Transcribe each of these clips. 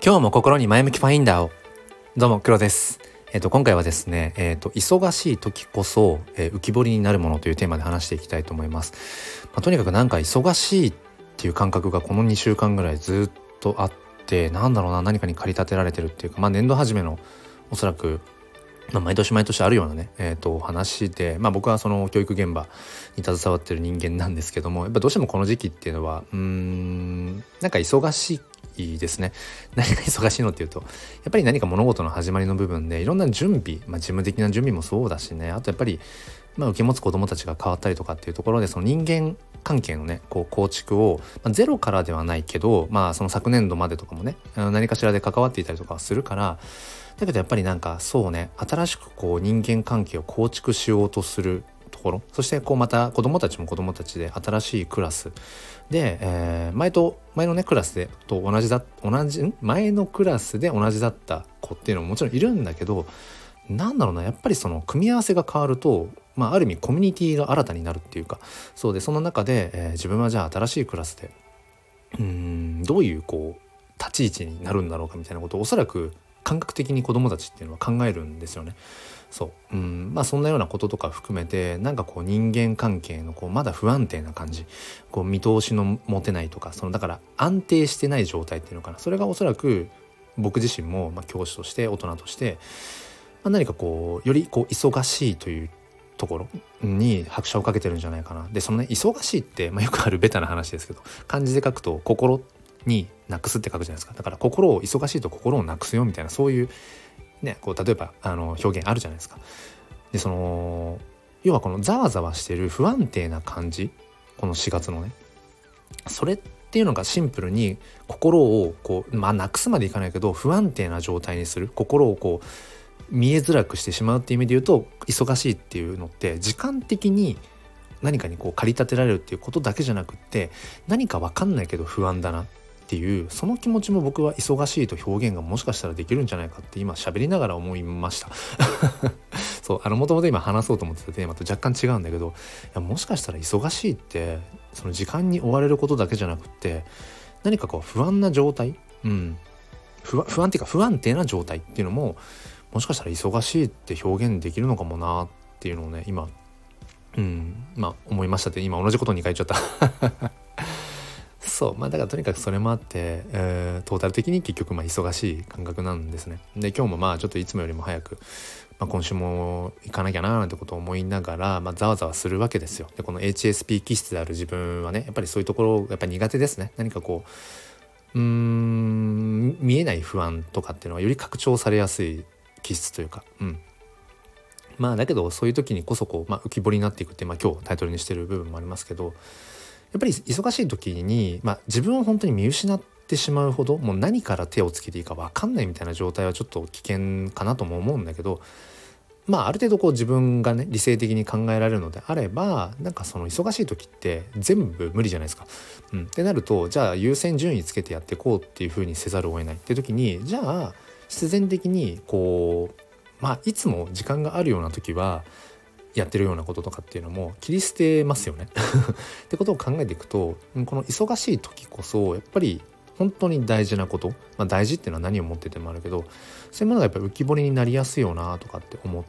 今日も心に前向きファインダーを。どうも黒です。今回はですね、忙しい時こそ、浮き彫りになるものというテーマで話していきたいと思います。とにかくなんか忙しいっていう感覚がこの2週間ぐらいずっとあって、何かに駆り立てられてるっていうか、年度初めのおそらく毎年あるようなね、話で、僕はその教育現場に携わってる人間なんですけども、やっぱどうしてもこの時期っていうのはなんか忙しいですね。何が忙しいのっていうと、やっぱり何か物事の始まりの部分でいろんな準備、事務的な準備もそうだしね、あとやっぱり受け持つ子どもたちが変わったりとかっていうところで、その人間関係のね構築を、ゼロからではないけど、その昨年度までとかもね何かしらで関わっていたりとかはするから、だけどやっぱりなんかそうね、新しく人間関係を構築しようとするところ、そしてまた子どもたちも子どもたちで新しいクラスで、前のねクラスで前のクラスで同じだった子っていうのももちろんいるんだけど、やっぱりその組み合わせが変わると、ある意味コミュニティが新たになるっていうか、そうで、その中で、自分はじゃあ新しいクラスでどういう立ち位置になるんだろうかみたいなことをおそらく感覚的に子どもたちっていうのは考えるんですよね。そんなようなこととか含めて、人間関係のまだ不安定な感じ、見通しの持てないとか、だから安定してない状態っていうのかな、それがおそらく僕自身も、教師として大人として、何かより忙しいというところに拍車をかけてるんじゃないかな。でそのね、忙しいって、よくあるベタな話ですけど、漢字で書くと心になくすって書くじゃないですか。だから忙しいと心をなくすよみたいな、そういうね、例えば表現あるじゃないですか。で要はこのざわざわしてる不安定な感じ、この4月のね、それっていうのがシンプルに心をなくすまでいかないけど不安定な状態にする、心を見えづらくしてしまうっていう意味で言うと、忙しいっていうのって時間的に何かに駆り立てられるっていうことだけじゃなくって、何か分かんないけど不安だなっていう、その気持ちも僕は忙しいと表現がもしかしたらできるんじゃないかって今喋りながら思いましたそう、もともと今話そうと思ってたテーマと若干違うんだけど、いやもしかしたら忙しいってその時間に追われることだけじゃなくって、何か不安な状態、不安っていうか不安定な状態っていうのももしかしたら忙しいって表現できるのかもなっていうのをね、今思いましたって、今同じことに書いちゃったそう、だからとにかくそれもあって、トータル的に結局忙しい感覚なんですね。で今日もちょっといつもよりも早く、今週も行かなきゃななんてことを思いながら、ざわざわするわけですよ。でこの HSP 気質である自分はね、やっぱりそういうところやっぱり苦手ですね。何か見えない不安とかっていうのはより拡張されやすい気質というか、だけどそういう時にこそ浮き彫りになっていくって、今日タイトルにしてる部分もありますけど、やっぱり忙しい時に、自分を本当に見失ってしまうほど、もう何から手をつけていいか分かんないみたいな状態はちょっと危険かなとも思うんだけど、ある程度自分がね理性的に考えられるのであれば、その忙しい時って全部無理じゃないですか。ってなると、じゃあ優先順位つけてやっていこうっていう風にせざるを得ないっていう時に、じゃあ必然的にいつも時間があるような時はやってるようなこととかっていうのも切り捨てますよねってことを考えていくと、この忙しい時こそやっぱり本当に大事なこと、大事っていうのは何を持っててもあるけど、そういうものがやっぱり浮き彫りになりやすいよなとかって思って、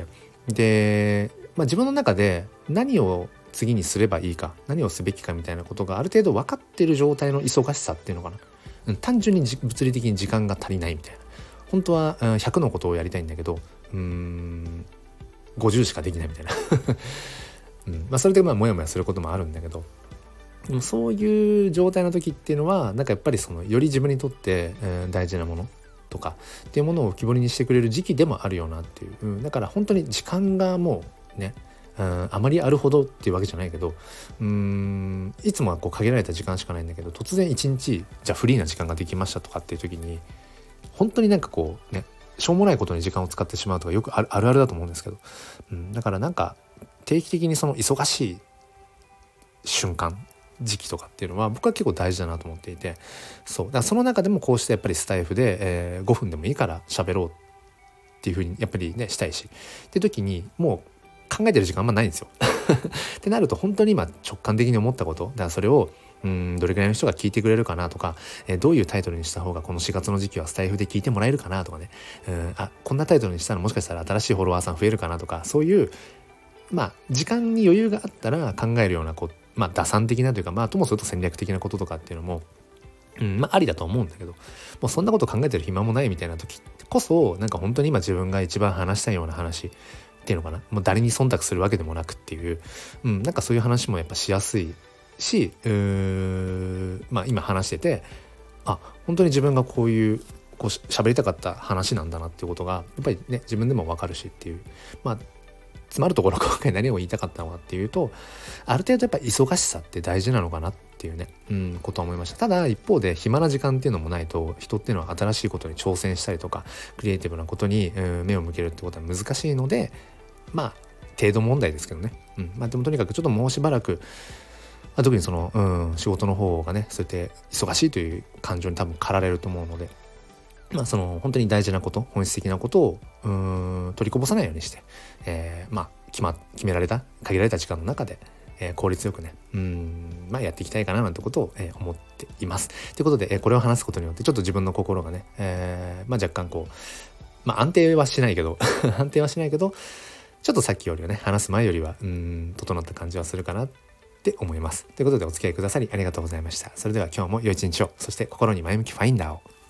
で、自分の中で何を次にすればいいか、何をすべきかみたいなことがある程度分かってる状態の忙しさっていうのかな、単純に物理的に時間が足りないみたいな、本当は100のことをやりたいんだけど50しかできないみたいなそれでモヤモヤすることもあるんだけど、でもそういう状態の時っていうのはやっぱりより自分にとって、大事なものとかっていうものを浮き彫りにしてくれる時期でもあるよなっていう、だから本当に時間がもうね、あまりあるほどっていうわけじゃないけど、いつもは限られた時間しかないんだけど、突然一日じゃあフリーな時間ができましたとかっていう時に、本当にしょうもないことに時間を使ってしまうとかよくあるあるだと思うんですけど、だから定期的にその忙しい瞬間時期とかっていうのは僕は結構大事だなと思っていて、だからその中でもこうしてやっぱりスタイフで、5分でもいいから喋ろうっていう風にやっぱりねしたいしって時に、もう考えてる時間あんまないんですよってなると、本当に今直感的に思ったことだから、それをどれくらいの人が聞いてくれるかなとか、どういうタイトルにした方がこの4月の時期はスタイフで聞いてもらえるかなとかね、こんなタイトルにしたらもしかしたら新しいフォロワーさん増えるかなとか、そういう時間に余裕があったら考えるような打算的なというか、ともすると戦略的なこととかっていうのもありだと思うんだけど、もうそんなこと考えてる暇もないみたいな時こそ、なんか本当に今自分が一番話したいような話っていうのかな、もう誰に忖度するわけでもなくっていう、なんかそういう話もやっぱしやすいし、今話してて、本当に自分がこう喋りたかった話なんだなっていうことがやっぱりね、自分でも分かるしっていう、つまるところ今回何を言いたかったのかっていうと、ある程度やっぱ忙しさって大事なのかなっていうね、ことは思いました。ただ一方で暇な時間っていうのもないと、人っていうのは新しいことに挑戦したりとかクリエイティブなことに目を向けるってことは難しいので、程度問題ですけどね、でもとにかくちょっともうしばらく、特にその、仕事の方がね、そうやって忙しいという感情に多分駆られると思うので、その本当に大事なこと、本質的なことを取りこぼさないようにして、決められた限られた時間の中で、効率よくねやっていきたいかななんてことを、思っています。ということで、これを話すことによってちょっと自分の心がね、若干安定はしないけど安定はしないけど、ちょっとさっきよりはね、話す前よりは整った感じはするかなって思います。ということでお付き合いくださりありがとうございました。それでは今日も良い一日を、そして心に前向きファインダーを。